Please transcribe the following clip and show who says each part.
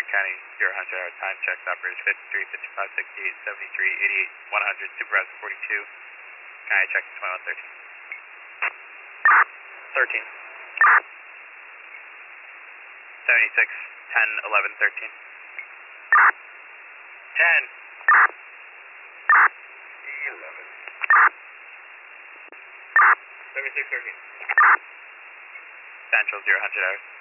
Speaker 1: Orange County 0 100 hour time checks operators 53, 55, 68, 73, 88, 100, supervisor 42, County check 21, 13. 13. 76, 10, 11, 13. 10. 11. 76, 13. Central 0 100 hours.